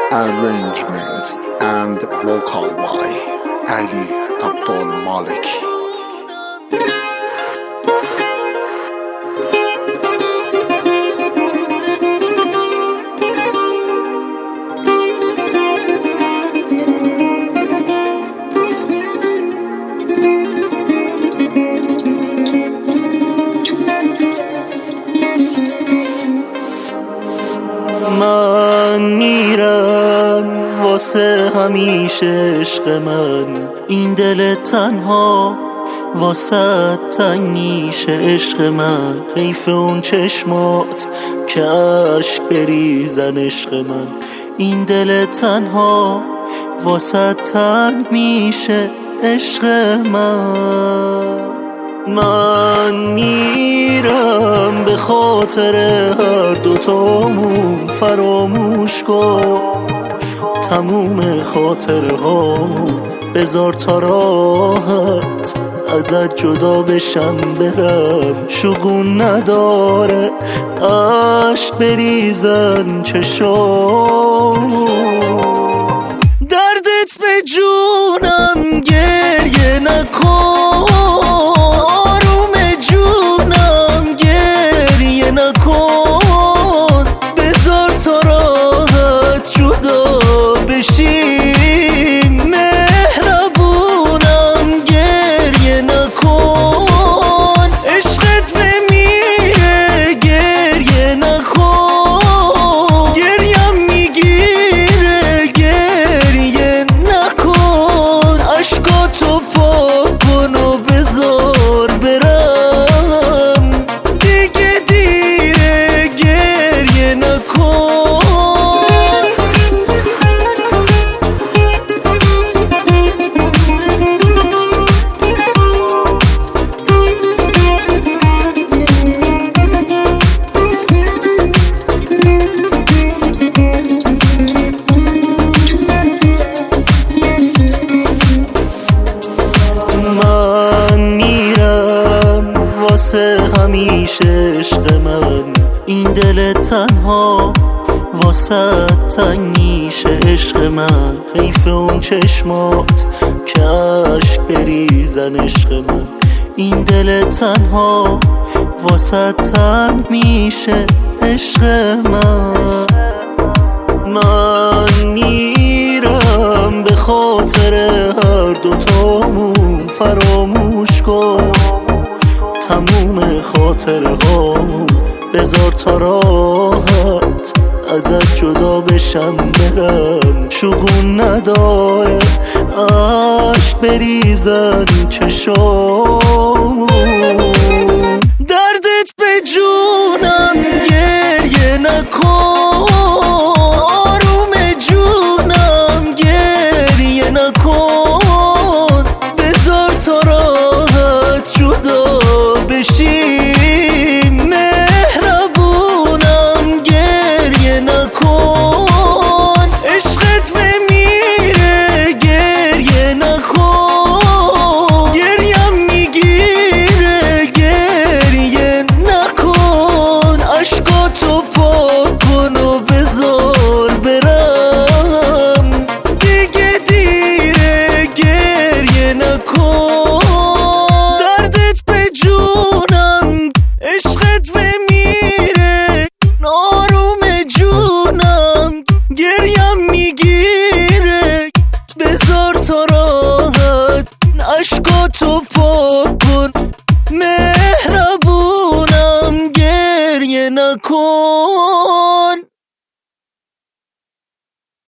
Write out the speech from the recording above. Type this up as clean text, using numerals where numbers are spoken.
Arrangements and vocal by Ali Abdul Malik. من میرم واسه همیشه عشق من، این دل تنها واسه تنگ میشه عشق من. حیف اون چشمات که عشق بریزن عشق من، این دل تنها واسه تنگ میشه عشق من میرم به خاطر هر دوتامون، فراموش کن تموم خاطرهامون، بذار تا راحت ازت جدا بشم برم، شگون نداره عشق بریزن چشامون. دردت به جونم گریه نکن، آروم جونم گریه نکن، بذار تا راحت جدا بشیم، مهربونم گریه نکن، عشقت بمیره گریه نکن، گریم میگیره گریه نکن، عشقاتو پاک کن و بذار برم، دیگه دیره گریه نکن. من میرم واسه همیشه عشق من، این دل تنها واسه تنگ میشه عشق من. حیف اون چشمات که عشق بریزن عشق من، این دل تنها واسه تنگ میشه عشق من میرم به خاطر هر دوتامون، فراموش کن تموم خاطرهامون، بذار تا راحت ازت جدا بشم برم، شگون نداره عشق بریزن چشامون. دردت به جونم گریه نکن، آروم جونم گریه نکن، بذار تا راحت جدا بشیم، مهربونم گریه نکن، عشقت بمیره گریه نکن، گریم میگیره گریه نکن، عشقاتو پاک کن و بذار برم، دیگه دیره گریه نکن. دردت به جونم عشقت بمیره، آروم جونم گریم میگیره، بذار تا راحت عشقاتو پاک کن، مهربونم گریه نکن.